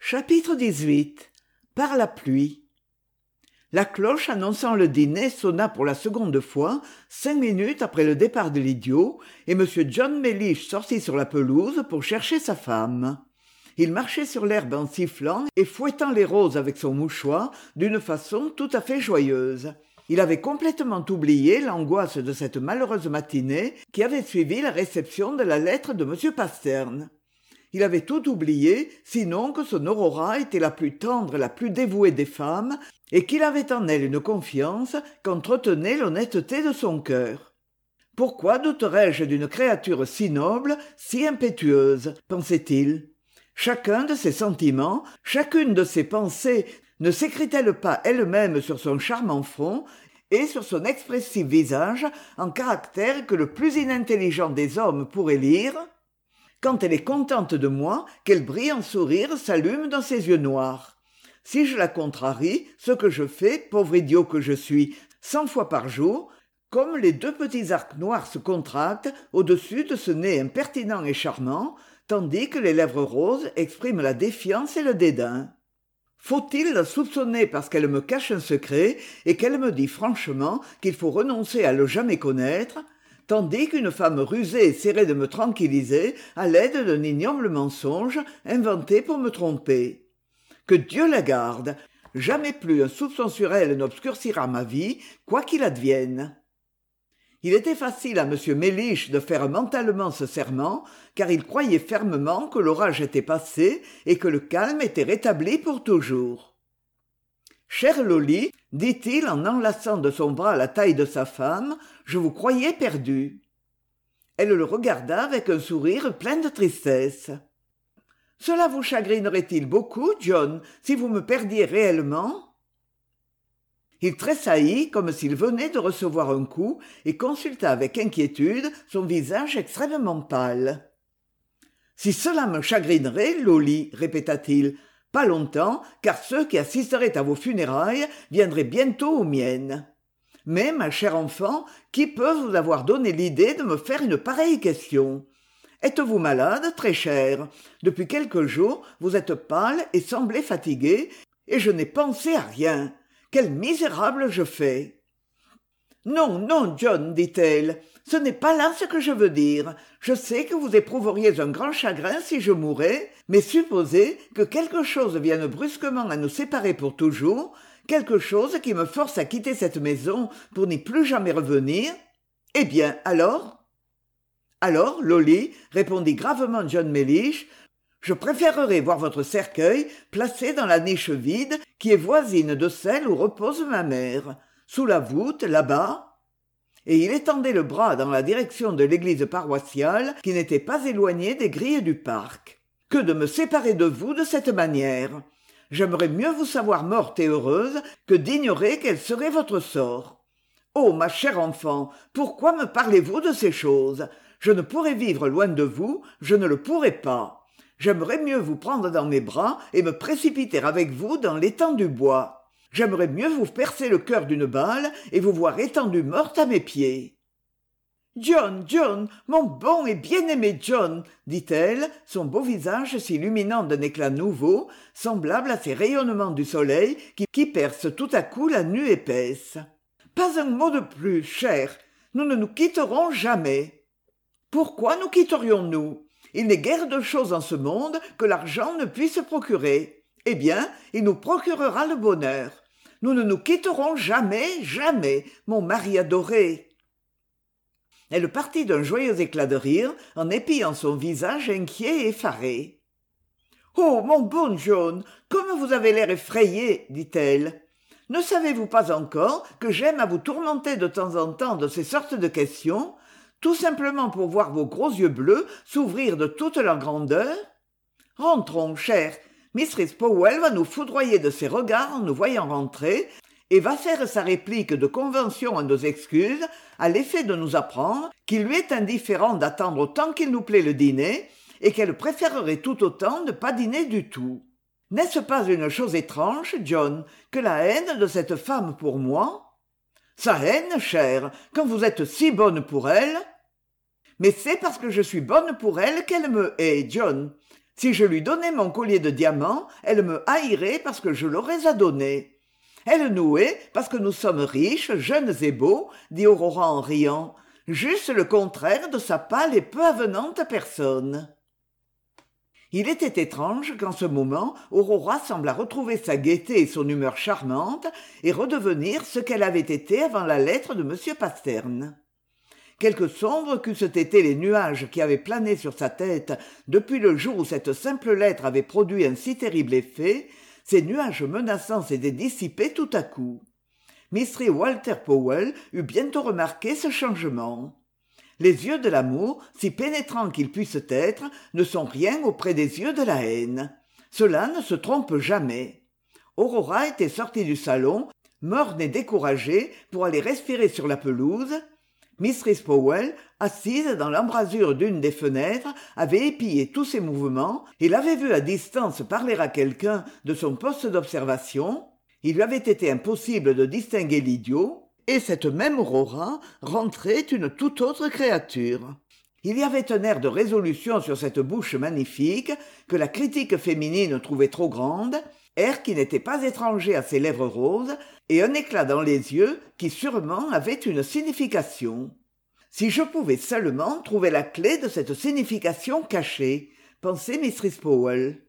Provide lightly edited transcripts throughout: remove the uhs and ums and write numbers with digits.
Chapitre 18. Par la pluie. La cloche annonçant le dîner sonna pour la seconde fois 5 minutes après le départ de l'idiot, et M. John Mellish sortit sur la pelouse pour chercher sa femme. Il marchait sur l'herbe en sifflant et fouettant les roses avec son mouchoir d'une façon tout à fait joyeuse. Il avait complètement oublié l'angoisse de cette malheureuse matinée qui avait suivi la réception de la lettre de M. Pasterne. Il avait tout oublié, sinon que son Aurora était la plus tendre et la plus dévouée des femmes, et qu'il avait en elle une confiance qu'entretenait l'honnêteté de son cœur. Pourquoi douterais-je d'une créature si noble, si impétueuse, pensait-il. Chacun de ses sentiments, chacune de ses pensées ne s'écrit-elle pas elle-même sur son charmant front et sur son expressif visage en caractères que le plus inintelligent des hommes pourrait lire ? Quand elle est contente de moi, quel brillant sourire s'allume dans ses yeux noirs. Si je la contrarie, ce que je fais, pauvre idiot que je suis, 100 fois par jour, comme les 2 petits arcs noirs se contractent au-dessus de ce nez impertinent et charmant, tandis que les lèvres roses expriment la défiance et le dédain. Faut-il la soupçonner parce qu'elle me cache un secret et qu'elle me dit franchement qu'il faut renoncer à le jamais connaître, tandis qu'une femme rusée essaierait de me tranquilliser à l'aide d'un ignoble mensonge inventé pour me tromper. Que Dieu la garde! Jamais plus un soupçon sur elle n'obscurcira ma vie, quoi qu'il advienne. Il était facile à M. Mellish de faire mentalement ce serment, car il croyait fermement que l'orage était passé et que le calme était rétabli pour toujours. « Chère Lolly, dit-il en enlaçant de son bras la taille de sa femme, je vous croyais perdue. » Elle le regarda avec un sourire plein de tristesse. « Cela vous chagrinerait-il beaucoup, John, si vous me perdiez réellement ?» Il tressaillit comme s'il venait de recevoir un coup et consulta avec inquiétude son visage extrêmement pâle. « Si cela me chagrinerait, Lolly, répéta-t-il, pas longtemps, car ceux qui assisteraient à vos funérailles viendraient bientôt aux miennes. Mais, ma chère enfant, qui peut vous avoir donné l'idée de me faire une pareille question ? Êtes-vous malade, très chère ? Depuis quelques jours, vous êtes pâle et semblez fatiguée, et je n'ai pensé à rien. Quel misérable je fais !»« Non, non, John, dit-elle, ce n'est pas là ce que je veux dire. Je sais que vous éprouveriez un grand chagrin si je mourais, mais supposez que quelque chose vienne brusquement à nous séparer pour toujours, quelque chose qui me force à quitter cette maison pour n'y plus jamais revenir. Eh bien, alors ? Alors, Lolly, répondit gravement John Mellish, je préférerais voir votre cercueil placé dans la niche vide qui est voisine de celle où repose ma mère, sous la voûte, là-bas. Et il étendait le bras dans la direction de l'église paroissiale qui n'était pas éloignée des grilles du parc. Que de me séparer de vous de cette manière. J'aimerais mieux vous savoir morte et heureuse que d'ignorer quel serait votre sort. Oh, ma chère enfant, pourquoi me parlez-vous de ces choses ? Je ne pourrais vivre loin de vous, je ne le pourrais pas. J'aimerais mieux vous prendre dans mes bras et me précipiter avec vous dans l'étang du bois. J'aimerais mieux vous percer le cœur d'une balle et vous voir étendue morte à mes pieds. « John, John, mon bon et bien-aimé John, dit-elle, son beau visage s'illuminant d'un éclat nouveau, semblable à ces rayonnements du soleil qui percent tout à coup la nuit épaisse. Pas un mot de plus, cher, nous ne nous quitterons jamais. Pourquoi nous quitterions-nous ? Il n'est guère de chose en ce monde que l'argent ne puisse procurer. Eh bien, il nous procurera le bonheur. Nous ne nous quitterons jamais, jamais, mon mari adoré. » Elle partit d'un joyeux éclat de rire, en épiant son visage inquiet et effaré. « Oh, mon bon John, comme vous avez l'air effrayé, dit-elle. Ne savez-vous pas encore que j'aime à vous tourmenter de temps en temps de ces sortes de questions, tout simplement pour voir vos gros yeux bleus s'ouvrir de toute leur grandeur ? Rentrons, cher. Mistress Powell va nous foudroyer de ses regards en nous voyant rentrer et va faire sa réplique de convention à nos excuses à l'effet de nous apprendre qu'il lui est indifférent d'attendre autant qu'il nous plaît le dîner et qu'elle préférerait tout autant ne pas dîner du tout. N'est-ce pas une chose étrange, John, que la haine de cette femme pour moi ? Sa haine, chère, quand vous êtes si bonne pour elle ? Mais c'est parce que je suis bonne pour elle qu'elle me hait, John. Si je lui donnais mon collier de diamants, elle me haïrait parce que je l'aurais adonné. Elle nous hait parce que nous sommes riches, jeunes et beaux, dit Aurora en riant. Juste le contraire de sa pâle et peu avenante personne. Il était étrange qu'en ce moment Aurora semblât retrouver sa gaieté et son humeur charmante et redevenir ce qu'elle avait été avant la lettre de M. Pasterne. Quelque sombres qu'eussent été les nuages qui avaient plané sur sa tête depuis le jour où cette simple lettre avait produit un si terrible effet, ces nuages menaçants s'étaient dissipés tout à coup. Mr. Walter Powell eut bientôt remarqué ce changement. Les yeux de l'amour, si pénétrants qu'ils puissent être, ne sont rien auprès des yeux de la haine. Cela ne se trompe jamais. Aurora était sortie du salon, morne et découragée, pour aller respirer sur la pelouse. Mistress Powell, assise dans l'embrasure d'une des fenêtres, avait épié tous ses mouvements et l'avait vue à distance parler à quelqu'un de son poste d'observation. Il lui avait été impossible de distinguer l'idiot, et cette même Aurora rentrait une toute autre créature. Il y avait un air de résolution sur cette bouche magnifique que la critique féminine trouvait trop grande, air qui n'était pas étranger à ses lèvres roses, et un éclat dans les yeux qui sûrement avait une signification. Si je pouvais seulement trouver la clé de cette signification cachée, pensait Mistress Powell.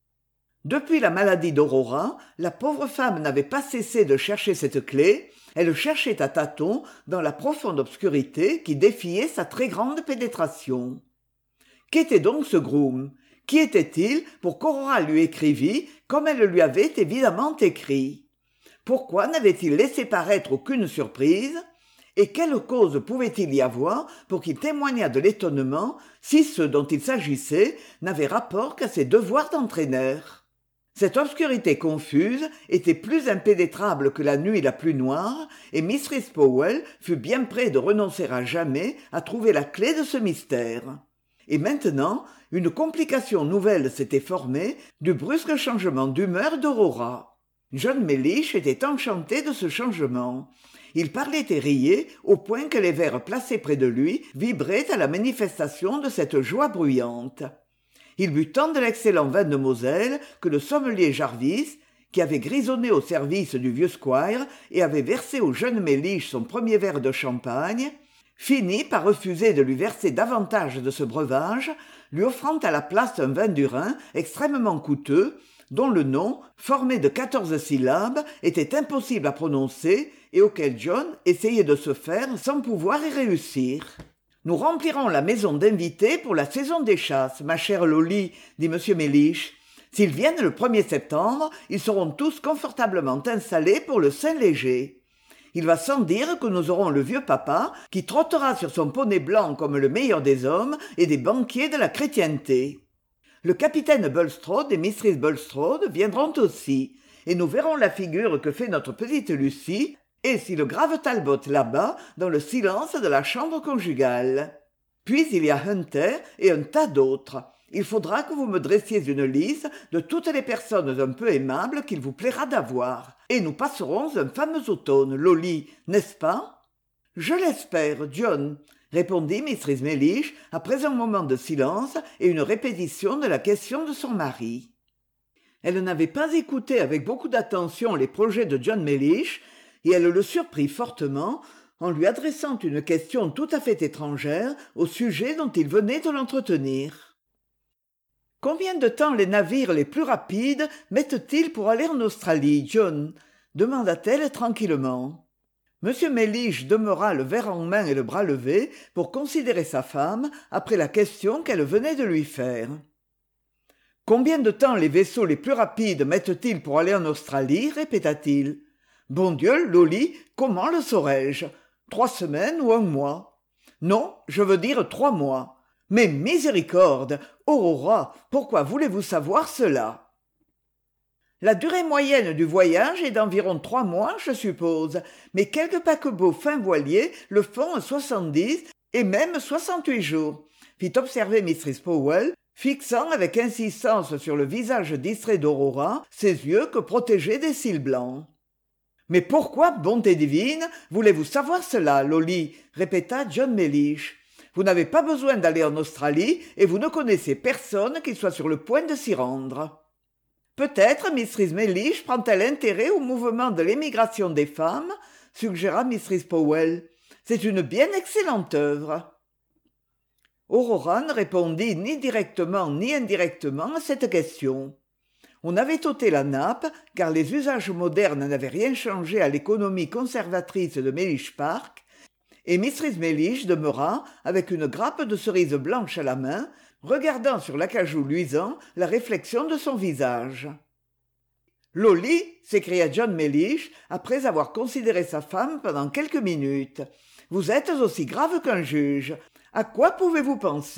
Depuis la maladie d'Aurora, la pauvre femme n'avait pas cessé de chercher cette clé. Elle cherchait à tâtons dans la profonde obscurité qui défiait sa très grande pénétration. Qu'était donc ce groom? Qui était-il pour qu'Aurora lui écrivît comme elle lui avait évidemment écrit? Pourquoi n'avait-il laissé paraître aucune surprise? Et quelle cause pouvait-il y avoir pour qu'il témoignât de l'étonnement si ceux dont il s'agissait n'avaient rapport qu'à ses devoirs d'entraîneur? Cette obscurité confuse était plus impénétrable que la nuit la plus noire, et Mistress Powell fut bien près de renoncer à jamais à trouver la clé de ce mystère. Et maintenant, une complication nouvelle s'était formée du brusque changement d'humeur d'Aurora. John Mellish était enchanté de ce changement. Il parlait et riait au point que les verres placés près de lui vibraient à la manifestation de cette joie bruyante. Il but tant de l'excellent vin de Moselle que le sommelier Jarvis, qui avait grisonné au service du vieux squire et avait versé au jeune Mellish son premier verre de champagne, finit par refuser de lui verser davantage de ce breuvage, lui offrant à la place un vin du Rhin extrêmement coûteux, dont le nom, formé de 14 syllabes, était impossible à prononcer et auquel John essayait de se faire sans pouvoir y réussir. « Nous remplirons la maison d'invités pour la saison des chasses, ma chère Lolly, dit M. Mellish. S'ils viennent le 1er septembre, ils seront tous confortablement installés pour le Saint-Léger. Il va sans dire que nous aurons le vieux papa qui trottera sur son poney blanc comme le meilleur des hommes et des banquiers de la chrétienté. Le capitaine Bulstrode et Mistress Bulstrode viendront aussi, et nous verrons la figure que fait notre petite Lucie, et si le grave Talbot là-bas dans le silence de la chambre conjugale. Puis il y a Hunter et un tas d'autres. Il faudra que vous me dressiez une liste de toutes les personnes un peu aimables qu'il vous plaira d'avoir, et nous passerons un fameux automne, Lolly, n'est-ce pas? Je l'espère, John, répondit Mistress Mellish après un moment de silence et une répétition de la question de son mari. Elle n'avait pas écouté avec beaucoup d'attention les projets de John Mellish, et elle le surprit fortement en lui adressant une question tout à fait étrangère au sujet dont il venait de l'entretenir. « Combien de temps les navires les plus rapides mettent-ils pour aller en Australie, John ?» demanda-t-elle tranquillement. M. Mellish demeura le verre en main et le bras levé pour considérer sa femme après la question qu'elle venait de lui faire. « Combien de temps les vaisseaux les plus rapides mettent-ils pour aller en Australie ?» répéta-t-il. « Bon Dieu, Lolly, comment le saurais-je? 3 semaines ou 1 mois? Non, je veux dire 3 mois. Mais miséricorde, Aurora, pourquoi voulez-vous savoir cela? La durée moyenne du voyage est d'environ 3 mois, je suppose, mais quelques paquebots fins voiliers le font en 70 et même 68 jours, fit observer Mistress Powell, fixant avec insistance sur le visage distrait d'Aurora ses yeux que protégeaient des cils blancs. « Mais pourquoi, bonté divine, voulez-vous savoir cela, Lolly ?» répéta John Mellish. Vous n'avez pas besoin d'aller en Australie et vous ne connaissez personne qui soit sur le point de s'y rendre. Peut-être Mrs. Mellish prend-elle intérêt au mouvement de l'émigration des femmes, suggéra Mrs. Powell. C'est une bien excellente œuvre. Aurora ne répondit ni directement ni indirectement à cette question. On avait ôté la nappe, car les usages modernes n'avaient rien changé à l'économie conservatrice de Mellish Park, et Mrs. Mellish demeura, avec une grappe de cerises blanches à la main, regardant sur l'acajou luisant la réflexion de son visage. « Lolly !» s'écria John Mellish, après avoir considéré sa femme pendant quelques minutes. « Vous êtes aussi grave qu'un juge. À quoi pouvez-vous penser ?»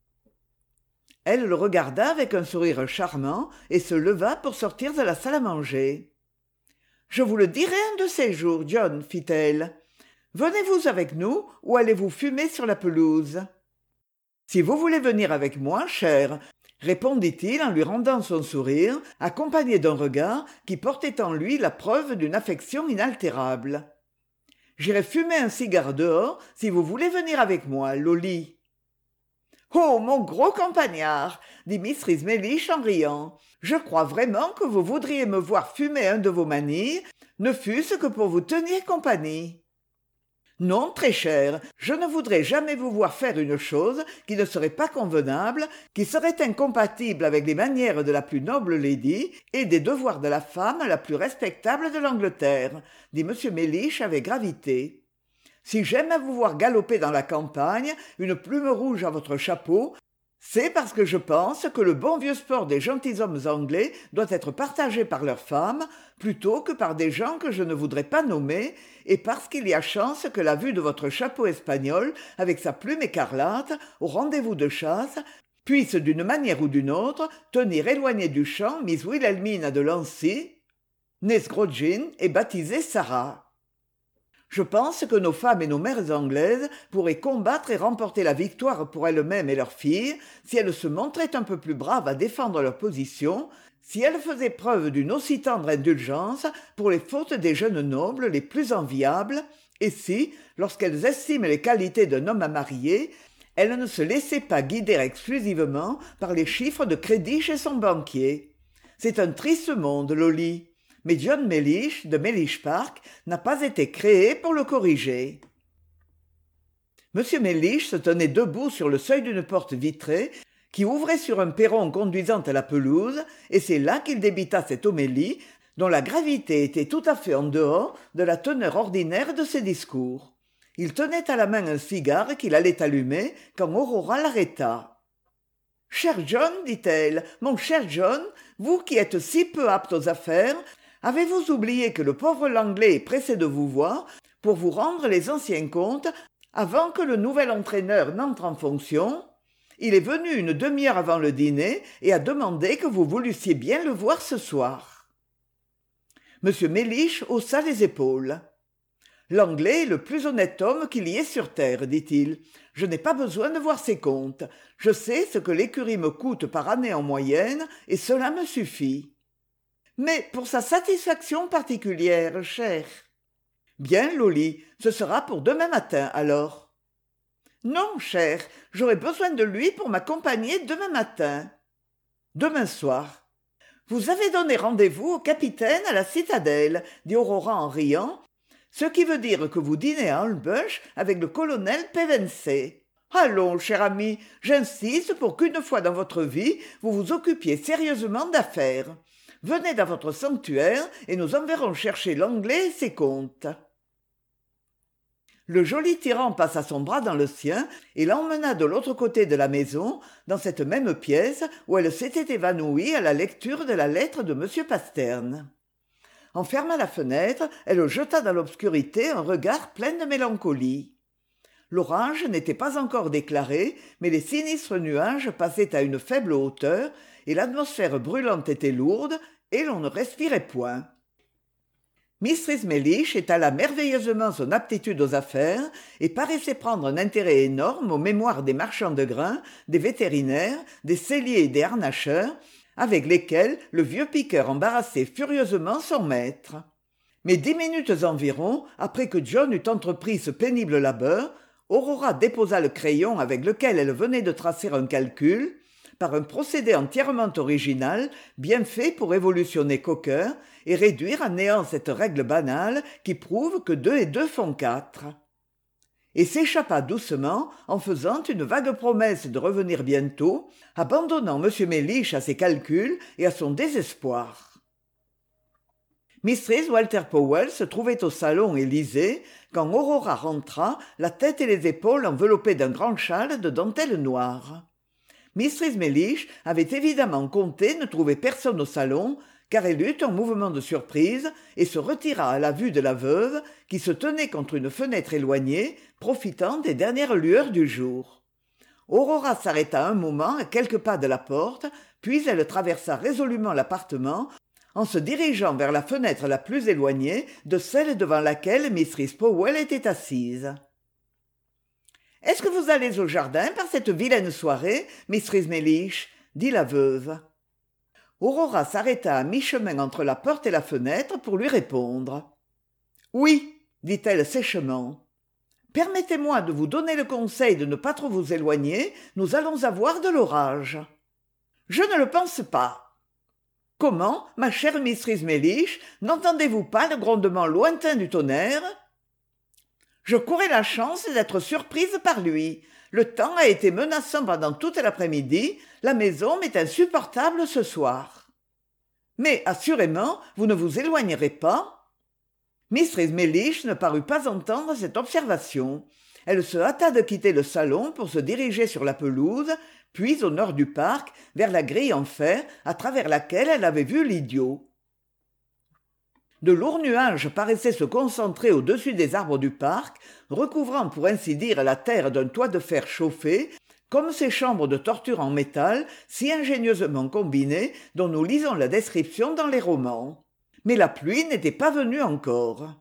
Elle le regarda avec un sourire charmant et se leva pour sortir de la salle à manger. « Je vous le dirai un de ces jours, John, fit-elle. Venez-vous avec nous ou allez-vous fumer sur la pelouse ? » « Si vous voulez venir avec moi, cher, » répondit-il en lui rendant son sourire, accompagné d'un regard qui portait en lui la preuve d'une affection inaltérable. « J'irai fumer un cigare dehors si vous voulez venir avec moi, Lolly. »« Oh, mon gros campagnard !» dit Mrs. Mellish en riant. « Je crois vraiment que vous voudriez me voir fumer un de vos manilles, ne fût-ce que pour vous tenir compagnie. » Non, très cher, je ne voudrais jamais vous voir faire une chose qui ne serait pas convenable, qui serait incompatible avec les manières de la plus noble lady et des devoirs de la femme la plus respectable de l'Angleterre, dit M. Mellish avec gravité. Si j'aime à vous voir galoper dans la campagne, une plume rouge à votre chapeau, c'est parce que je pense que le bon vieux sport des gentilshommes anglais doit être partagé par leurs femmes plutôt que par des gens que je ne voudrais pas nommer, et parce qu'il y a chance que la vue de votre chapeau espagnol, avec sa plume écarlate, au rendez-vous de chasse, puisse d'une manière ou d'une autre tenir éloignée du champ Miss Wilhelmina de Lancy, née Scrogin et baptisée Sarah. Je pense que nos femmes et nos mères anglaises pourraient combattre et remporter la victoire pour elles-mêmes et leurs filles si elles se montraient un peu plus braves à défendre leur position, si elles faisaient preuve d'une aussi tendre indulgence pour les fautes des jeunes nobles les plus enviables, et si, lorsqu'elles estiment les qualités d'un homme à marier, elles ne se laissaient pas guider exclusivement par les chiffres de crédit chez son banquier. C'est un triste monde, Lolly. Mais John Mellish, de Mellish Park, n'a pas été créé pour le corriger. M. Mellish se tenait debout sur le seuil d'une porte vitrée qui ouvrait sur un perron conduisant à la pelouse, et c'est là qu'il débita cette homélie dont la gravité était tout à fait en dehors de la teneur ordinaire de ses discours. Il tenait à la main un cigare qu'il allait allumer quand Aurora l'arrêta. « Cher John, dit-elle, mon cher John, vous qui êtes si peu apte aux affaires, avez-vous oublié que le pauvre Langlais est pressé de vous voir pour vous rendre les anciens comptes avant que le nouvel entraîneur n'entre en fonction ? Il est venu une demi-heure avant le dîner et a demandé que vous voulussiez bien le voir ce soir. » M. Mellish haussa les épaules. « L'Anglais est le plus honnête homme qu'il y ait sur terre, dit-il. Je n'ai pas besoin de voir ses comptes. Je sais ce que l'écurie me coûte par année en moyenne, et cela me suffit. Mais pour sa satisfaction particulière, cher. »« Bien, Lolly, ce sera pour demain matin, alors. »« Non, cher, j'aurai besoin de lui pour m'accompagner demain matin. »« Demain soir. »« Vous avez donné rendez-vous au capitaine à la citadelle, dit Aurora en riant, ce qui veut dire que vous dînez à Holbush avec le colonel Pevensey. Allons, cher ami, j'insiste pour qu'une fois dans votre vie, vous vous occupiez sérieusement d'affaires. Venez dans votre sanctuaire et nous enverrons chercher l'Anglais et ses comptes. » Le joli tyran passa son bras dans le sien et l'emmena de l'autre côté de la maison, dans cette même pièce où elle s'était évanouie à la lecture de la lettre de M. Pasterne. En fermant la fenêtre, elle jeta dans l'obscurité un regard plein de mélancolie. L'orage n'était pas encore déclaré, mais les sinistres nuages passaient à une faible hauteur, et l'atmosphère brûlante était lourde, et l'on ne respirait point. Mistress Mellish étala merveilleusement son aptitude aux affaires et paraissait prendre un intérêt énorme aux mémoires des marchands de grains, des vétérinaires, des selliers et des harnacheurs, avec lesquels le vieux piqueur embarrassait furieusement son maître. Mais 10 minutes environ, après que John eut entrepris ce pénible labeur, Aurora déposa le crayon avec lequel elle venait de tracer un calcul, par un procédé entièrement original, bien fait pour révolutionner Cocker et réduire à néant cette règle banale qui prouve que 2 et 2 font 4. Et s'échappa doucement en faisant une vague promesse de revenir bientôt, abandonnant M. Mellish à ses calculs et à son désespoir. Mrs. Walter Powell se trouvait au salon et lisait, quand Aurora rentra, la tête et les épaules enveloppées d'un grand châle de dentelle noire. Mrs. Mellish avait évidemment compté ne trouver personne au salon, car elle eut un mouvement de surprise et se retira à la vue de la veuve qui se tenait contre une fenêtre éloignée, profitant des dernières lueurs du jour. Aurora s'arrêta un moment à quelques pas de la porte, puis elle traversa résolument l'appartement en se dirigeant vers la fenêtre la plus éloignée de celle devant laquelle Mrs. Powell était assise. « Est-ce que vous allez au jardin par cette vilaine soirée, Mrs. Mellish ?» dit la veuve. Aurora s'arrêta à mi-chemin entre la porte et la fenêtre pour lui répondre. « Oui, » dit-elle sèchement. « Permettez-moi de vous donner le conseil de ne pas trop vous éloigner, nous allons avoir de l'orage. »« Je ne le pense pas. » « Comment, ma chère Mrs. Mellish, n'entendez-vous pas le grondement lointain du tonnerre ? » « Je courais la chance d'être surprise par lui. Le temps a été menaçant pendant toute l'après-midi, la maison m'est insupportable ce soir. »« Mais, assurément, vous ne vous éloignerez pas ?» Mrs. Mellish ne parut pas entendre cette observation. Elle se hâta de quitter le salon pour se diriger sur la pelouse, puis au nord du parc, vers la grille en fer à travers laquelle elle avait vu l'idiot. De lourds nuages paraissaient se concentrer au-dessus des arbres du parc, recouvrant pour ainsi dire la terre d'un toit de fer chauffé, comme ces chambres de torture en métal si ingénieusement combinées dont nous lisons la description dans les romans. Mais la pluie n'était pas venue encore.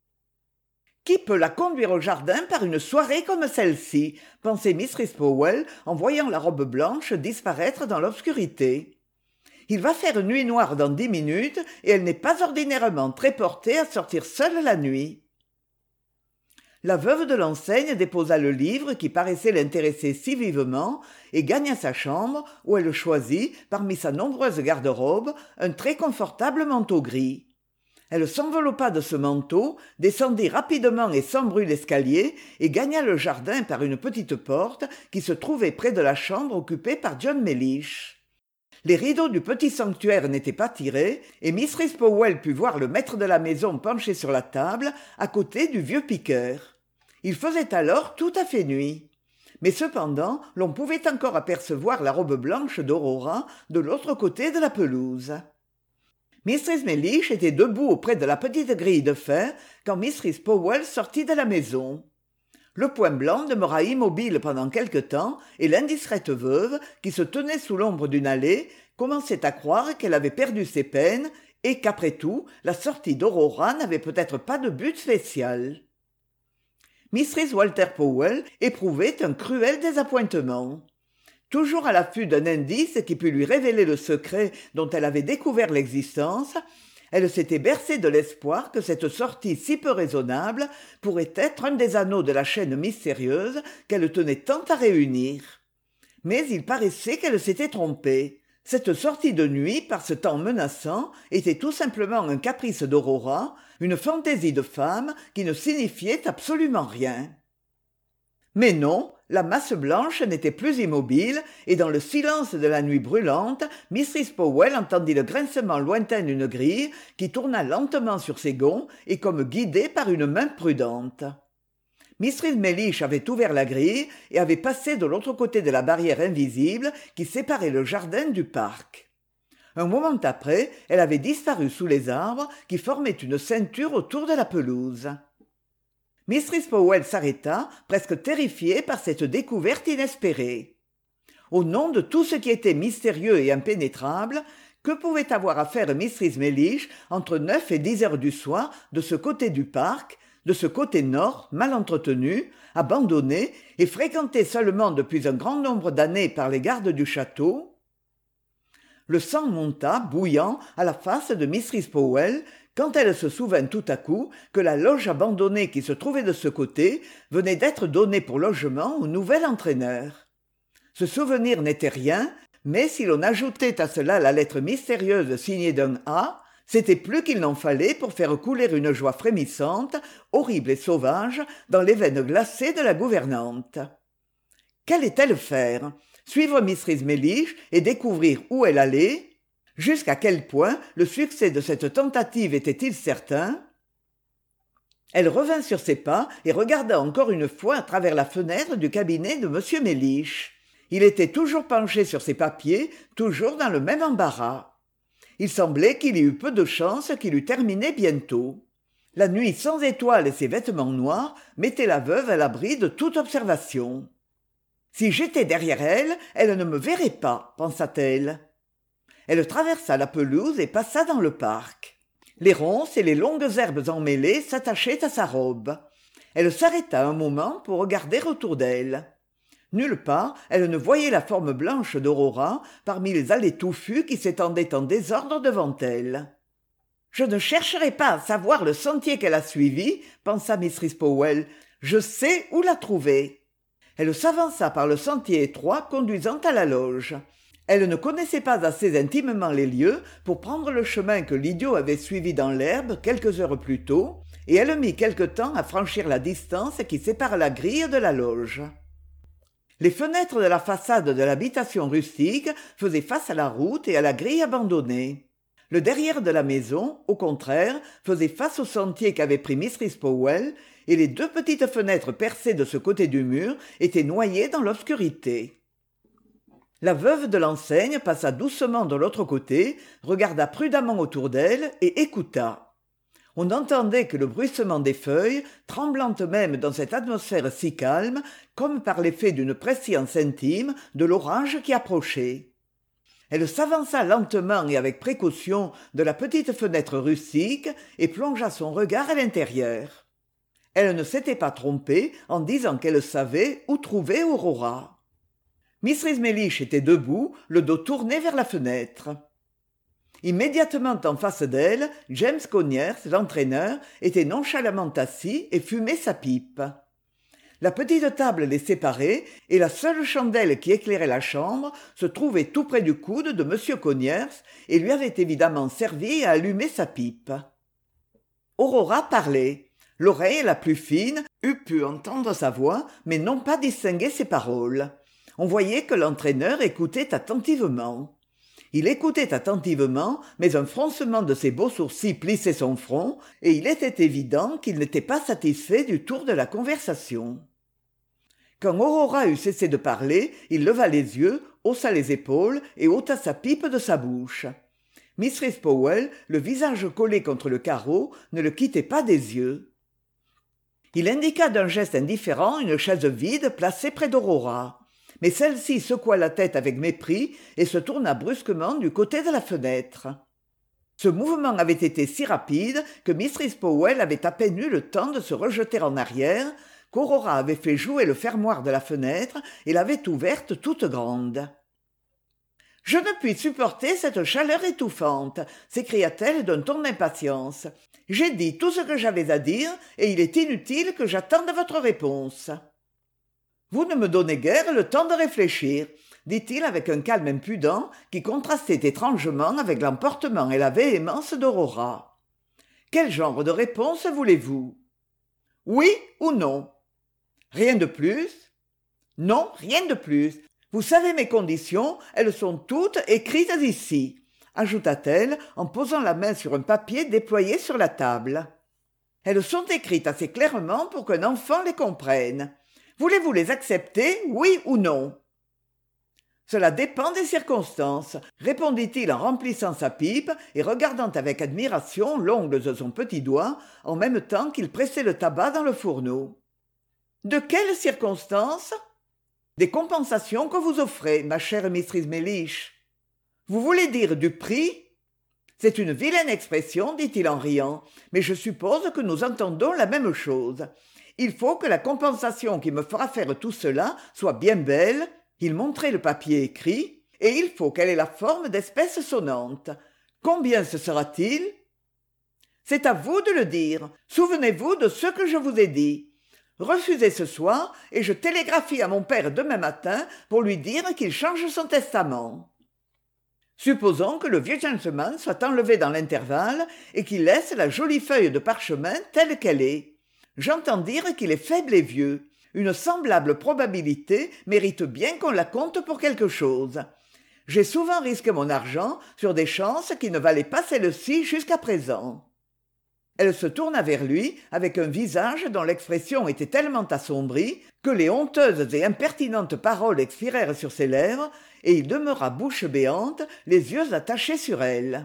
« Qui peut la conduire au jardin par une soirée comme celle-ci ?» pensait Mrs. Powell en voyant la robe blanche disparaître dans l'obscurité. « Il va faire nuit noire dans 10 minutes et elle n'est pas ordinairement très portée à sortir seule la nuit. » La veuve de l'enseigne déposa le livre qui paraissait l'intéresser si vivement et gagna sa chambre où elle choisit, parmi sa nombreuse garde-robe, un très confortable manteau gris. Elle s'enveloppa de ce manteau, descendit rapidement et sans bruit l'escalier et gagna le jardin par une petite porte qui se trouvait près de la chambre occupée par John Mellish. Les rideaux du petit sanctuaire n'étaient pas tirés et Mrs. Powell put voir le maître de la maison penché sur la table à côté du vieux piqueur. Il faisait alors tout à fait nuit. Mais cependant, l'on pouvait encore apercevoir la robe blanche d'Aurora de l'autre côté de la pelouse. Mrs. Mellish était debout auprès de la petite grille de fer quand Mrs. Powell sortit de la maison. Le point blanc demeura immobile pendant quelque temps et l'indiscrète veuve, qui se tenait sous l'ombre d'une allée, commençait à croire qu'elle avait perdu ses peines et qu'après tout, la sortie d'Aurora n'avait peut-être pas de but spécial. Mrs. Walter Powell éprouvait un cruel désappointement. Toujours à l'affût d'un indice qui pût lui révéler le secret dont elle avait découvert l'existence, elle s'était bercée de l'espoir que cette sortie si peu raisonnable pourrait être un des anneaux de la chaîne mystérieuse qu'elle tenait tant à réunir. Mais il paraissait qu'elle s'était trompée. Cette sortie de nuit, par ce temps menaçant, était tout simplement un caprice d'Aurora, une fantaisie de femme qui ne signifiait absolument rien. Mais non, la masse blanche n'était plus immobile, et dans le silence de la nuit brûlante, Mrs. Powell entendit le grincement lointain d'une grille qui tourna lentement sur ses gonds et comme guidée par une main prudente. Mrs. Mellish avait ouvert la grille et avait passé de l'autre côté de la barrière invisible qui séparait le jardin du parc. Un moment après, elle avait disparu sous les arbres qui formaient une ceinture autour de la pelouse. Mrs. Powell s'arrêta, presque terrifiée par cette découverte inespérée. Au nom de tout ce qui était mystérieux et impénétrable, que pouvait avoir à faire Mrs. Mellish entre 9 et 10 heures du soir de ce côté du parc, de ce côté nord, mal entretenu, abandonné et fréquenté seulement depuis un grand nombre d'années par les gardes du château? Le sang monta, bouillant, à la face de Mrs. Powell, quand elle se souvint tout à coup que la loge abandonnée qui se trouvait de ce côté venait d'être donnée pour logement au nouvel entraîneur. Ce souvenir n'était rien, mais si l'on ajoutait à cela la lettre mystérieuse signée d'un A, c'était plus qu'il n'en fallait pour faire couler une joie frémissante, horrible et sauvage, dans les veines glacées de la gouvernante. Qu'allait-elle faire? Suivre Mrs. Mellish et découvrir où elle allait? Jusqu'à quel point le succès de cette tentative était-il certain? Elle revint sur ses pas et regarda encore une fois à travers la fenêtre du cabinet de M. Mellish. Il était toujours penché sur ses papiers, toujours dans le même embarras. Il semblait qu'il y eût peu de chance qu'il eût terminé bientôt. La nuit sans étoiles et ses vêtements noirs mettaient la veuve à l'abri de toute observation. « Si j'étais derrière elle, elle ne me verrait pas, pensa-t-elle. Elle traversa la pelouse et passa dans le parc. Les ronces et les longues herbes emmêlées s'attachaient à sa robe. Elle s'arrêta un moment pour regarder autour d'elle. Nulle part, elle ne voyait la forme blanche d'Aurora parmi les allées touffues qui s'étendaient en désordre devant elle. « Je ne chercherai pas à savoir le sentier qu'elle a suivi, pensa Mrs. Powell. Je sais où la trouver. Elle s'avança par le sentier étroit conduisant à la loge. Elle ne connaissait pas assez intimement les lieux pour prendre le chemin que l'idiot avait suivi dans l'herbe quelques heures plus tôt, et elle mit quelque temps à franchir la distance qui sépare la grille de la loge. Les fenêtres de la façade de l'habitation rustique faisaient face à la route et à la grille abandonnée. Le derrière de la maison, au contraire, faisait face au sentier qu'avait pris Mrs. Powell, et les deux petites fenêtres percées de ce côté du mur étaient noyées dans l'obscurité. La veuve de l'enseigne passa doucement de l'autre côté, regarda prudemment autour d'elle et écouta. On n'entendait que le bruissement des feuilles, tremblantes même dans cette atmosphère si calme, comme par l'effet d'une prescience intime de l'orage qui approchait. Elle s'avança lentement et avec précaution de la petite fenêtre rustique et plongea son regard à l'intérieur. Elle ne s'était pas trompée en disant qu'elle savait où trouver Aurora. Mrs. Mellish était debout, le dos tourné vers la fenêtre. Immédiatement en face d'elle, James Conyers, l'entraîneur, était nonchalamment assis et fumait sa pipe. La petite table les séparait et la seule chandelle qui éclairait la chambre se trouvait tout près du coude de M. Conyers et lui avait évidemment servi à allumer sa pipe. Aurora parlait. L'oreille la plus fine eût pu entendre sa voix, mais non pas distinguer ses paroles. On voyait que l'entraîneur écoutait attentivement. Il écoutait attentivement, mais un froncement de ses beaux sourcils plissait son front, et il était évident qu'il n'était pas satisfait du tour de la conversation. Quand Aurora eut cessé de parler, il leva les yeux, haussa les épaules et ôta sa pipe de sa bouche. Mrs. Powell, le visage collé contre le carreau, ne le quittait pas des yeux. Il indiqua d'un geste indifférent une chaise vide placée près d'Aurora. Mais celle-ci secoua la tête avec mépris et se tourna brusquement du côté de la fenêtre. Ce mouvement avait été si rapide que Mrs. Powell avait à peine eu le temps de se rejeter en arrière, qu'Aurora avait fait jouer le fermoir de la fenêtre et l'avait ouverte toute grande. « Je ne puis supporter cette chaleur étouffante !» s'écria-t-elle d'un ton d'impatience. « J'ai dit tout ce que j'avais à dire et il est inutile que j'attende votre réponse. » « Vous ne me donnez guère le temps de réfléchir, » dit-il avec un calme impudent qui contrastait étrangement avec l'emportement et la véhémence d'Aurora. « Quel genre de réponse voulez-vous ? Oui ou non ? Rien de plus ? Non, rien de plus. Vous savez mes conditions, elles sont toutes écrites ici, » ajouta-t-elle en posant la main sur un papier déployé sur la table. « Elles sont écrites assez clairement pour qu'un enfant les comprenne. Voulez-vous les accepter, oui ou non ? » « Cela dépend des circonstances, » répondit-il en remplissant sa pipe et regardant avec admiration l'ongle de son petit doigt en même temps qu'il pressait le tabac dans le fourneau. « De quelles circonstances ? » « Des compensations que vous offrez, ma chère Mrs. Mellish. »« Vous voulez dire du prix ? » ?»« C'est une vilaine expression, dit-il en riant, mais je suppose que nous entendons la même chose. Il faut que la compensation qui me fera faire tout cela soit bien belle, il montrait le papier écrit, et il faut qu'elle ait la forme d'espèces sonnantes. Combien ce sera-t-il ? C'est à vous de le dire. Souvenez-vous de ce que je vous ai dit. Refusez ce soir et je télégraphie à mon père demain matin pour lui dire qu'il change son testament. Supposons que le vieux gentleman soit enlevé dans l'intervalle et qu'il laisse la jolie feuille de parchemin telle qu'elle est. J'entends dire qu'il est faible et vieux. Une semblable probabilité mérite bien qu'on la compte pour quelque chose. J'ai souvent risqué mon argent sur des chances qui ne valaient pas celle-ci jusqu'à présent. Elle se tourna vers lui avec un visage dont l'expression était tellement assombrie que les honteuses et impertinentes paroles expirèrent sur ses lèvres et il demeura bouche béante, les yeux attachés sur elle.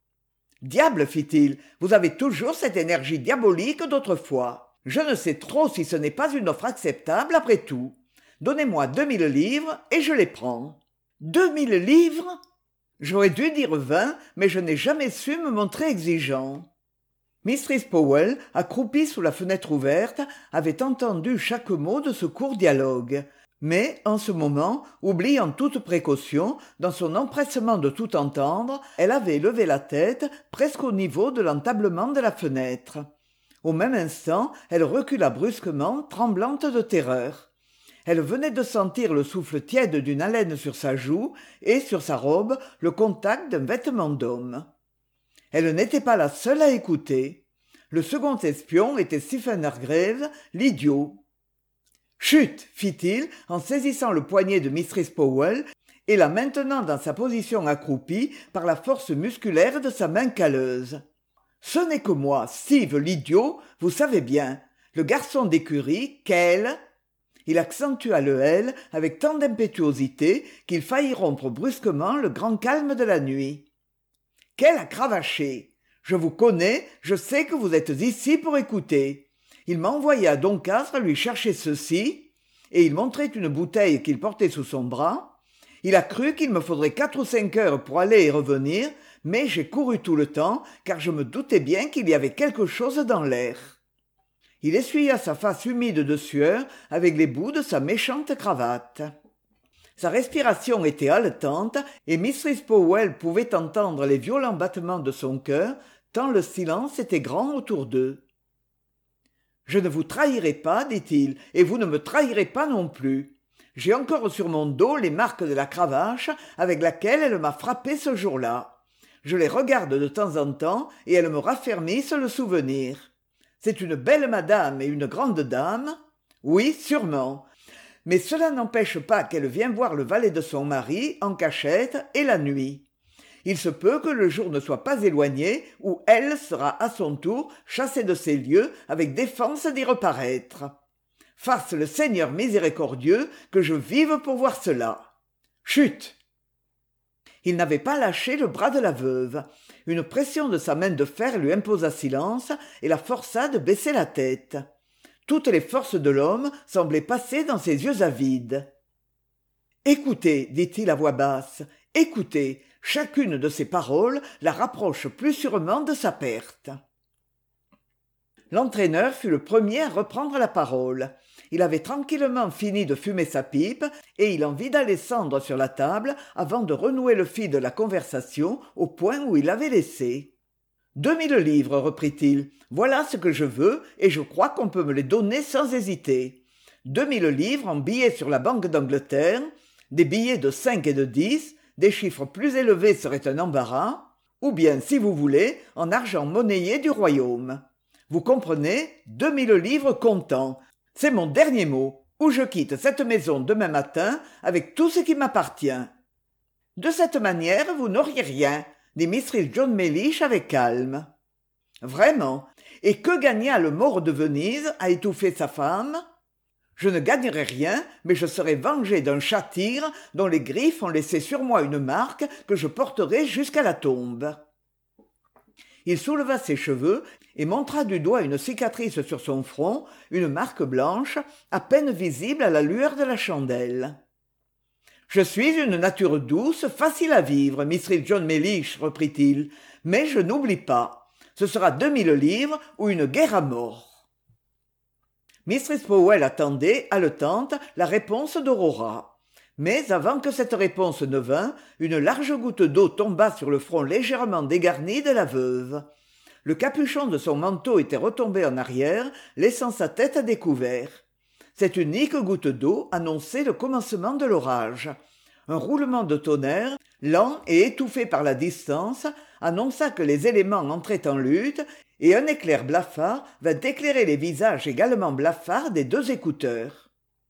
« Diable, fit-il, vous avez toujours cette énergie diabolique d'autrefois. Je ne sais trop si ce n'est pas une offre acceptable après tout. Donnez-moi 2000 livres et je les prends. » 2000 livres ? J'aurais dû dire 20, mais je n'ai jamais su me montrer exigeant. Mistress Powell, accroupie sous la fenêtre ouverte, avait entendu chaque mot de ce court dialogue, mais, en ce moment, oubliant toute précaution, dans son empressement de tout entendre, elle avait levé la tête presque au niveau de l'entablement de la fenêtre. Au même instant, elle recula brusquement, tremblante de terreur. Elle venait de sentir le souffle tiède d'une haleine sur sa joue et, sur sa robe, le contact d'un vêtement d'homme. Elle n'était pas la seule à écouter. Le second espion était Stephen Hargrave, l'idiot. « Chut !» fit-il en saisissant le poignet de Mistress Powell et la maintenant dans sa position accroupie par la force musculaire de sa main calleuse. « Ce n'est que moi, Steve l'idiot, vous savez bien, le garçon d'écurie, qu'elle... » Il accentua le « elle » avec tant d'impétuosité qu'il faillit rompre brusquement le grand calme de la nuit. Quel a cravaché ! Je vous connais, je sais que vous êtes ici pour écouter. Il m'a envoyé à Doncaster lui chercher ceci, et il montrait une bouteille qu'il portait sous son bras. Il a cru qu'il me faudrait 4 ou 5 heures pour aller et revenir, mais j'ai couru tout le temps, car je me doutais bien qu'il y avait quelque chose dans l'air. Il essuya sa face humide de sueur avec les bouts de sa méchante cravate. Sa respiration était haletante et Mistress Powell pouvait entendre les violents battements de son cœur tant le silence était grand autour d'eux. « Je ne vous trahirai pas, dit-il, et vous ne me trahirez pas non plus. J'ai encore sur mon dos les marques de la cravache avec laquelle elle m'a frappé ce jour-là. Je les regarde de temps en temps et elles me raffermissent le souvenir. C'est une belle madame et une grande dame. Oui, sûrement. Mais cela n'empêche pas qu'elle vienne voir le valet de son mari en cachette et la nuit. Il se peut que le jour ne soit pas éloigné où elle sera à son tour chassée de ces lieux avec défense d'y reparaître. Fasse le Seigneur miséricordieux que je vive pour voir cela. Chut !» Il n'avait pas lâché le bras de la veuve. Une pression de sa main de fer lui imposa silence et la força de baisser la tête. Toutes les forces de l'homme semblaient passer dans ses yeux avides. « Écoutez, dit-il à voix basse, écoutez, chacune de ces paroles la rapproche plus sûrement de sa perte. » L'entraîneur fut le premier à reprendre la parole. Il avait tranquillement fini de fumer sa pipe et il en vida les cendres sur la table avant de renouer le fil de la conversation au point où il l'avait laissé. « 2000 livres, reprit-il, voilà ce que je veux et je crois qu'on peut me les donner sans hésiter. 2000 livres en billets sur la Banque d'Angleterre, des billets de 5 et de 10, des chiffres plus élevés seraient un embarras, ou bien, si vous voulez, en argent monnayé du royaume. Vous comprenez, 2000 livres comptant. C'est mon dernier mot, ou je quitte cette maison demain matin avec tout ce qui m'appartient. » De cette manière, vous n'auriez rien, dit Mistress John Mellish avec calme. « Vraiment. Et que gagna le mort de Venise à étouffer sa femme ? Je ne gagnerai rien, mais je serai vengé d'un chat-tigre dont les griffes ont laissé sur moi une marque que je porterai jusqu'à la tombe. » Il souleva ses cheveux et montra du doigt une cicatrice sur son front, une marque blanche, à peine visible à la lueur de la chandelle. « Je suis une nature douce, facile à vivre, Mistress John Mellish, reprit-il, mais je n'oublie pas. Ce sera 2000 livres ou une guerre à mort. » Mistress Powell attendait, haletante, la réponse d'Aurora. Mais avant que cette réponse ne vînt, une large goutte d'eau tomba sur le front légèrement dégarni de la veuve. Le capuchon de son manteau était retombé en arrière, laissant sa tête à découvert. Cette unique goutte d'eau annonçait le commencement de l'orage. Un roulement de tonnerre, lent et étouffé par la distance, annonça que les éléments entraient en lutte, et un éclair blafard vint éclairer les visages également blafards des deux écouteurs.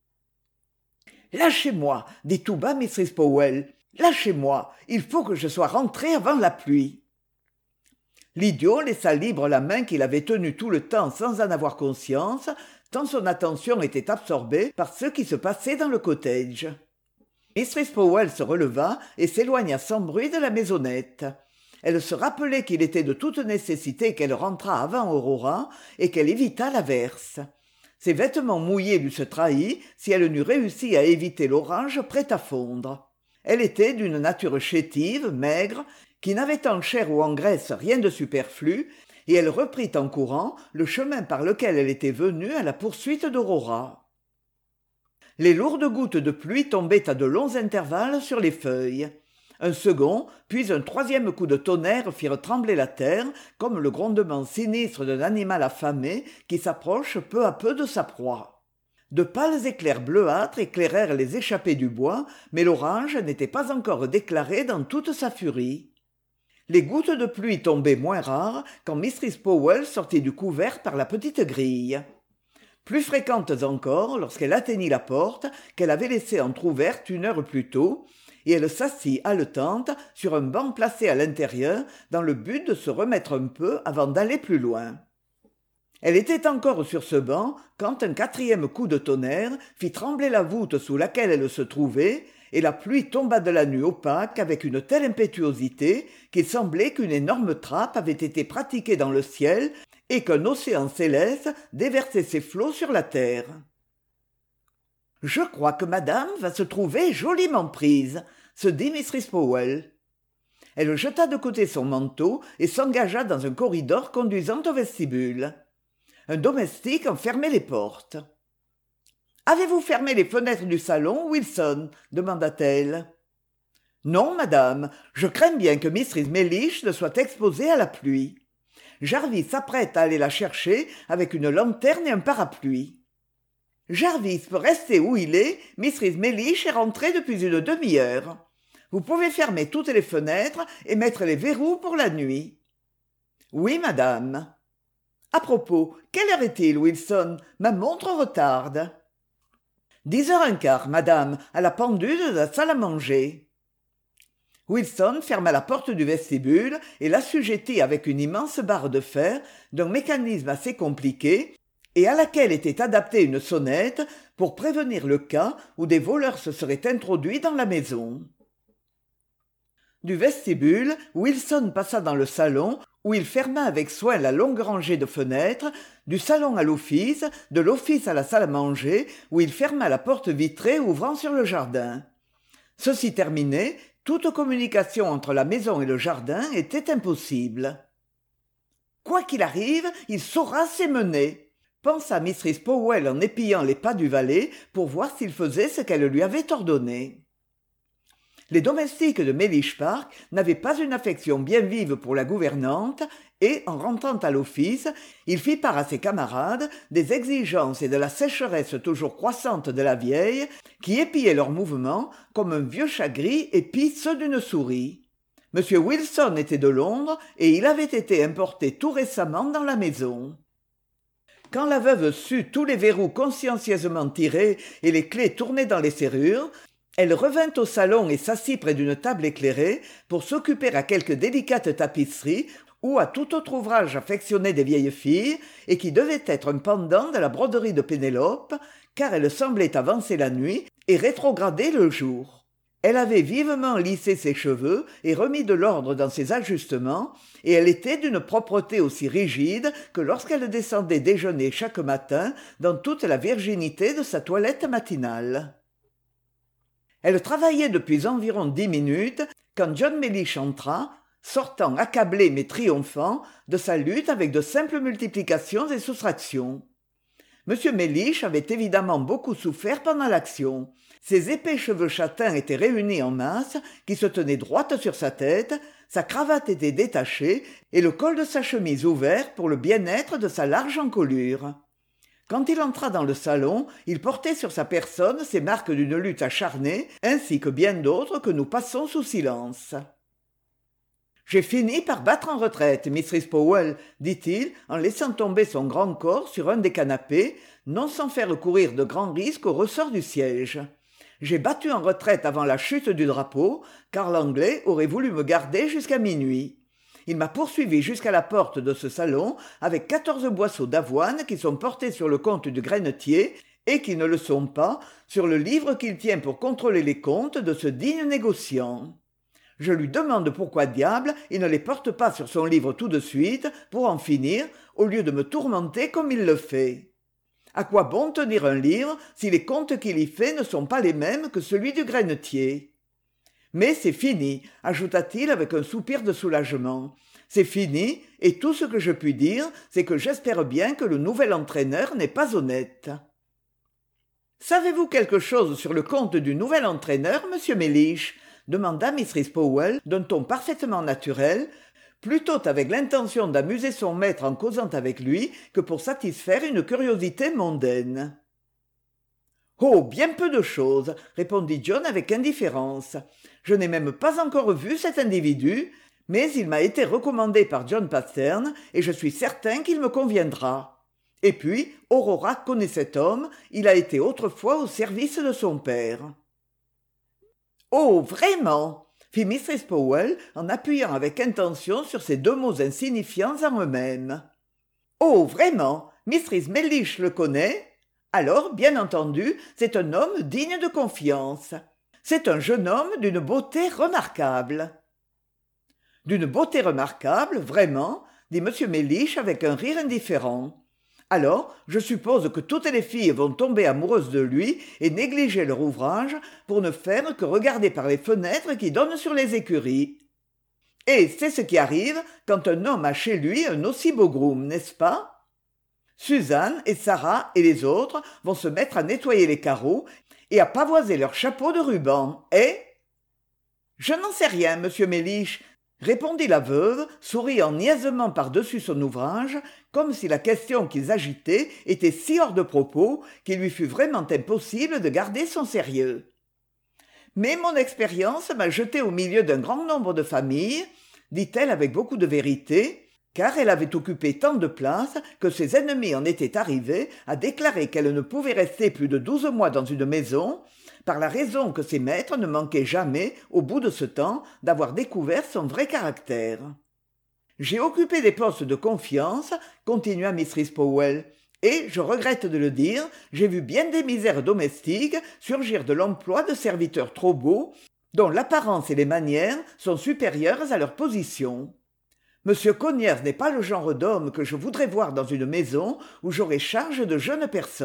« Lâchez-moi, dit tout bas Mrs. Powell. « Lâchez-moi, il faut que je sois rentré avant la pluie. » L'idiot laissa libre la main qu'il avait tenue tout le temps sans en avoir conscience, tant son attention était absorbée par ce qui se passait dans le cottage. Mistress Powell se releva et s'éloigna sans bruit de la maisonnette. Elle se rappelait qu'il était de toute nécessité qu'elle rentrât avant Aurora et qu'elle évitât l'averse. Ses vêtements mouillés l'eussent trahie si elle n'eût réussi à éviter l'orage prêt à fondre. Elle était d'une nature chétive, maigre, qui n'avait en chair ou en graisse rien de superflu, et elle reprit en courant le chemin par lequel elle était venue à la poursuite d'Aurora. Les lourdes gouttes de pluie tombaient à de longs intervalles sur les feuilles. Un second, puis un troisième coup de tonnerre firent trembler la terre, comme le grondement sinistre d'un animal affamé qui s'approche peu à peu de sa proie. De pâles éclairs bleuâtres éclairèrent les échappées du bois, mais l'orage n'était pas encore déclaré dans toute sa furie. Les gouttes de pluie tombaient moins rares quand Mistress Powell sortit du couvert par la petite grille. Plus fréquentes encore lorsqu'elle atteignit la porte qu'elle avait laissée entr'ouverte une heure plus tôt, et elle s'assit haletante sur un banc placé à l'intérieur dans le but de se remettre un peu avant d'aller plus loin. Elle était encore sur ce banc quand un quatrième coup de tonnerre fit trembler la voûte sous laquelle elle se trouvait, et la pluie tomba de la nuit opaque avec une telle impétuosité qu'il semblait qu'une énorme trappe avait été pratiquée dans le ciel et qu'un océan céleste déversait ses flots sur la terre. « Je crois que madame va se trouver joliment prise, » se dit Mistress Powell. Elle jeta de côté son manteau et s'engagea dans un corridor conduisant au vestibule. Un domestique en fermait les portes. « Avez-vous fermé les fenêtres du salon, Wilson ?» demanda-t-elle. « Non, madame, je crains bien que Mistress Mellish ne soit exposée à la pluie. Jarvis s'apprête à aller la chercher avec une lanterne et un parapluie. » Jarvis peut rester où il est, Mistress Mellish est rentrée depuis une demi-heure. Vous pouvez fermer toutes les fenêtres et mettre les verrous pour la nuit. Oui, madame. À propos, quelle heure est-il, Wilson? Ma montre retarde. 10h15, madame, à la pendule de la salle à manger. Wilson ferma la porte du vestibule et l'assujettit avec une immense barre de fer d'un mécanisme assez compliqué et à laquelle était adaptée une sonnette pour prévenir le cas où des voleurs se seraient introduits dans la maison. Du vestibule, Wilson passa dans le salon où il ferma avec soin la longue rangée de fenêtres, du salon à l'office, de l'office à la salle à manger, où il ferma la porte vitrée ouvrant sur le jardin. Ceci terminé, toute communication entre la maison et le jardin était impossible. « Quoi qu'il arrive, il saura s'émener !» pensa Mistress Powell en épiant les pas du valet pour voir s'il faisait ce qu'elle lui avait ordonné. Les domestiques de Mellish Park n'avaient pas une affection bien vive pour la gouvernante et, en rentrant à l'office, il fit part à ses camarades des exigences et de la sécheresse toujours croissante de la vieille qui épiait leurs mouvements comme un vieux chat gris épie ceux d'une souris. M. Wilson était de Londres et il avait été importé tout récemment dans la maison. Quand la veuve sut tous les verrous consciencieusement tirés et les clés tournées dans les serrures, elle revint au salon et s'assit près d'une table éclairée pour s'occuper à quelque délicate tapisserie ou à tout autre ouvrage affectionné des vieilles filles et qui devait être un pendant de la broderie de Pénélope, car elle semblait avancer la nuit et rétrograder le jour. Elle avait vivement lissé ses cheveux et remis de l'ordre dans ses ajustements, et elle était d'une propreté aussi rigide que lorsqu'elle descendait déjeuner chaque matin dans toute la virginité de sa toilette matinale. Elle travaillait depuis environ 10 minutes quand John Mellish entra, sortant accablé mais triomphant de sa lutte avec de simples multiplications et soustractions. M. Mellish avait évidemment beaucoup souffert pendant l'action. Ses épais cheveux châtains étaient réunis en masse, qui se tenaient droite sur sa tête, sa cravate était détachée et le col de sa chemise ouvert pour le bien-être de sa large encolure. Quand il entra dans le salon, il portait sur sa personne ces marques d'une lutte acharnée, ainsi que bien d'autres que nous passons sous silence. « J'ai fini par battre en retraite, Mistress Powell, dit-il, en laissant tomber son grand corps sur un des canapés, non sans faire courir de grands risques au ressort du siège. J'ai battu en retraite avant la chute du drapeau, car l'Anglais aurait voulu me garder jusqu'à minuit. Il m'a poursuivi jusqu'à la porte de ce salon avec 14 boisseaux d'avoine qui sont portés sur le compte du grainetier et qui ne le sont pas sur le livre qu'il tient pour contrôler les comptes de ce digne négociant. Je lui demande pourquoi diable il ne les porte pas sur son livre tout de suite pour en finir, au lieu de me tourmenter comme il le fait. À quoi bon tenir un livre si les comptes qu'il y fait ne sont pas les mêmes que celui du grainetier ? Mais c'est fini, ajouta-t-il avec un soupir de soulagement. C'est fini, et tout ce que je puis dire, c'est que j'espère bien que le nouvel entraîneur n'est pas honnête. Savez-vous quelque chose sur le compte du nouvel entraîneur, monsieur Mellish ? Demanda Mistress Powell d'un ton parfaitement naturel, plutôt avec l'intention d'amuser son maître en causant avec lui que pour satisfaire une curiosité mondaine. « Oh, bien peu de choses, » répondit John avec indifférence. « Je n'ai même pas encore vu cet individu, mais il m'a été recommandé par John Pasterne et je suis certain qu'il me conviendra. Et puis, Aurora connaît cet homme, il a été autrefois au service de son père. » « Oh, vraiment !» fit Mistress Powell en appuyant avec intention sur ces deux mots insignifiants en eux-mêmes. « Oh, vraiment ! Mistress Mellish le connaît ? Alors, bien entendu, c'est un homme digne de confiance. C'est un jeune homme d'une beauté remarquable. »« D'une beauté remarquable, vraiment ?» dit M. Mellish avec un rire indifférent. Alors, je suppose que toutes les filles vont tomber amoureuses de lui et négliger leur ouvrage pour ne faire que regarder par les fenêtres qui donnent sur les écuries. Et c'est ce qui arrive quand un homme a chez lui un aussi beau groom, n'est-ce pas ? Suzanne et Sarah et les autres vont se mettre à nettoyer les carreaux et à pavoiser leurs chapeaux de ruban, et... « Je n'en sais rien, monsieur Mellish, » répondit la veuve, souriant niaisement par-dessus son ouvrage, comme si la question qu'ils agitaient était si hors de propos qu'il lui fût vraiment impossible de garder son sérieux. « Mais mon expérience m'a jetée au milieu d'un grand nombre de familles, dit-elle avec beaucoup de vérité, car elle avait occupé tant de place que ses ennemis en étaient arrivés à déclarer qu'elle ne pouvait rester plus de 12 mois dans une maison, par la raison que ses maîtres ne manquaient jamais, au bout de ce temps, d'avoir découvert son vrai caractère. « J'ai occupé des postes de confiance, continua Mistress Powell, et, je regrette de le dire, j'ai vu bien des misères domestiques surgir de l'emploi de serviteurs trop beaux, dont l'apparence et les manières sont supérieures à leur position. Monsieur Conyers n'est pas le genre d'homme que je voudrais voir dans une maison où j'aurais charge de jeunes personnes. »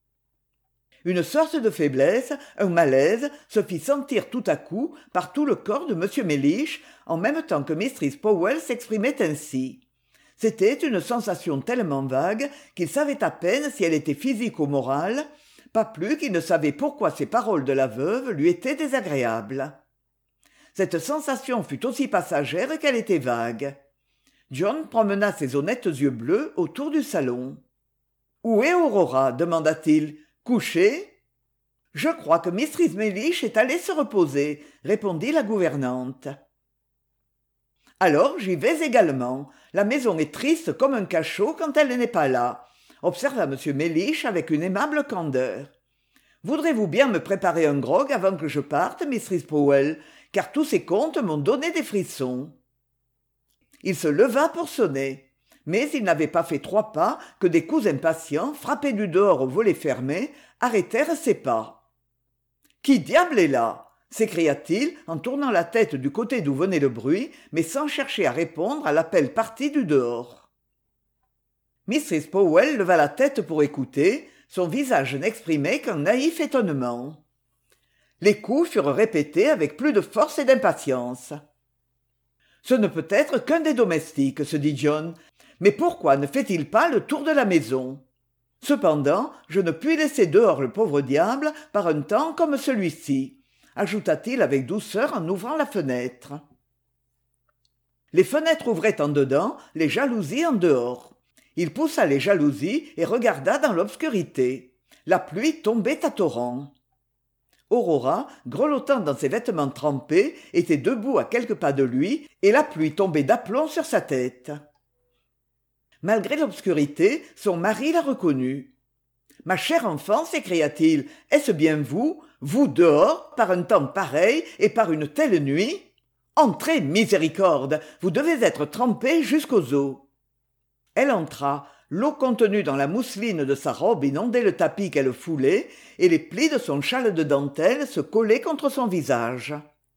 Une sorte de faiblesse, un malaise, se fit sentir tout à coup par tout le corps de M. Mellish, en même temps que Mistress Powell s'exprimait ainsi. C'était une sensation tellement vague qu'il savait à peine si elle était physique ou morale, pas plus qu'il ne savait pourquoi ces paroles de la veuve lui étaient désagréables. Cette sensation fut aussi passagère qu'elle était vague. John promena ses honnêtes yeux bleus autour du salon. « Où est Aurora ?» demanda-t-il. « Couchée ?»« Je crois que Mistress Mellish est allée se reposer, » répondit la gouvernante. « Alors j'y vais également. La maison est triste comme un cachot quand elle n'est pas là, » observa M. Mellish avec une aimable candeur. « Voudrez-vous bien me préparer un grog avant que je parte, Mistress Powell, car tous ces contes m'ont donné des frissons. » Il se leva pour sonner. Mais il n'avait pas fait 3 pas que des coups impatients, frappés du dehors au volet fermé, arrêtèrent ses pas. « Qui diable est là ?» s'écria-t-il en tournant la tête du côté d'où venait le bruit, mais sans chercher à répondre à l'appel parti du dehors. Mistress Powell leva la tête pour écouter, son visage n'exprimait qu'un naïf étonnement. Les coups furent répétés avec plus de force et d'impatience. « Ce ne peut être qu'un des domestiques, se dit John. Mais pourquoi ne fait-il pas le tour de la maison ? Cependant, je ne puis laisser dehors le pauvre diable par un temps comme celui-ci, ajouta-t-il avec douceur en ouvrant la fenêtre. Les fenêtres ouvraient en dedans, les jalousies en dehors. Il poussa les jalousies et regarda dans l'obscurité. La pluie tombait à torrents. Aurora, grelottant dans ses vêtements trempés, était debout à quelques pas de lui, et la pluie tombait d'aplomb sur sa tête. Malgré l'obscurité, son mari la reconnut. « Ma chère enfant, s'écria-t-il, est-ce bien vous, vous dehors, par un temps pareil et par une telle nuit ? Entrez, miséricorde, vous devez être trempée jusqu'aux os. » Elle entra. L'eau contenue dans la mousseline de sa robe inondait le tapis qu'elle foulait, et les plis de son châle de dentelle se collaient contre son visage.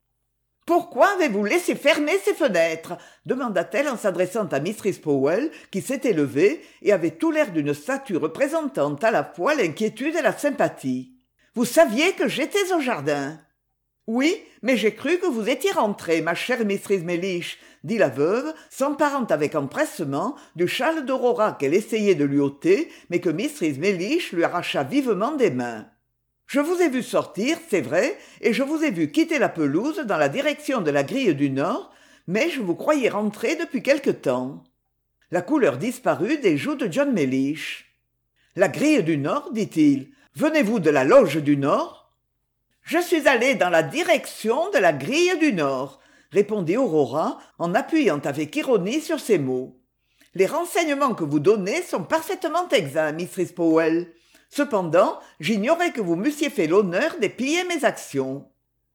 « Pourquoi avez-vous laissé fermer ces fenêtres ?» demanda-t-elle en s'adressant à Mistress Powell, qui s'était levée et avait tout l'air d'une statue représentant à la fois l'inquiétude et la sympathie. « Vous saviez que j'étais au jardin ?»« Oui, mais j'ai cru que vous étiez rentrée, ma chère Mistress Mellish, » dit la veuve, s'emparant avec empressement du châle d'Aurora qu'elle essayait de lui ôter, mais que Mistress Mellish lui arracha vivement des mains. « Je vous ai vu sortir, c'est vrai, et je vous ai vu quitter la pelouse dans la direction de la grille du Nord, mais je vous croyais rentré depuis quelque temps. » La couleur disparut des joues de John Mellish. « La grille du Nord, dit-il. Venez-vous de la loge du Nord ?»« Je suis allé dans la direction de la grille du Nord, » répondit Aurora en appuyant avec ironie sur ces mots. « Les renseignements que vous donnez sont parfaitement exacts, Mistress Powell. Cependant, j'ignorais que vous m'eussiez fait l'honneur d'épier mes actions. »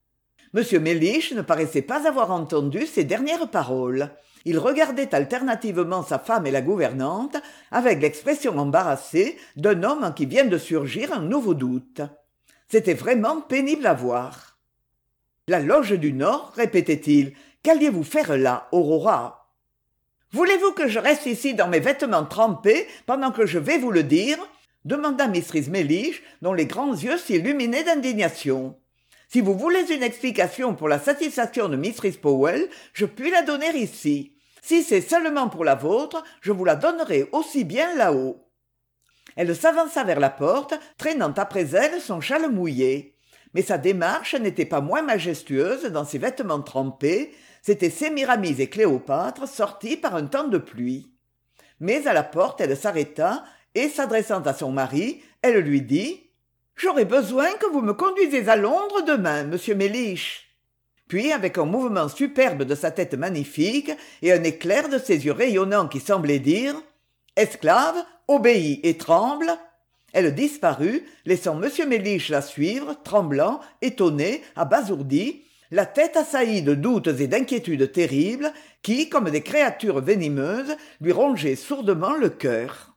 M. Mellish ne paraissait pas avoir entendu ces dernières paroles. Il regardait alternativement sa femme et la gouvernante avec l'expression embarrassée d'un homme en qui vient de surgir un nouveau doute. C'était vraiment pénible à voir. « La loge du Nord, répétait-il, qu'alliez-vous faire là, Aurora ? Voulez-vous que je reste ici dans mes vêtements trempés pendant que je vais vous le dire ? Demanda Mistress Mellish, dont les grands yeux s'illuminaient d'indignation. Si vous voulez une explication pour la satisfaction de Mistress Powell, je puis la donner ici. Si c'est seulement pour la vôtre, je vous la donnerai aussi bien là-haut. Elle s'avança vers la porte, traînant après elle son châle mouillé. Mais sa démarche n'était pas moins majestueuse dans ses vêtements trempés, c'étaient Sémiramis et Cléopâtre sortis par un temps de pluie. Mais à la porte, elle s'arrêta, et s'adressant à son mari, elle lui dit « J'aurai besoin que vous me conduisiez à Londres demain, monsieur Mellish. » Puis, avec un mouvement superbe de sa tête magnifique et un éclair de ses yeux rayonnants qui semblait dire « Esclave, obéis et tremble », elle disparut, laissant monsieur Mellish la suivre, tremblant, étonné, abasourdi, la tête assaillie de doutes et d'inquiétudes terribles qui, comme des créatures venimeuses, lui rongeaient sourdement le cœur.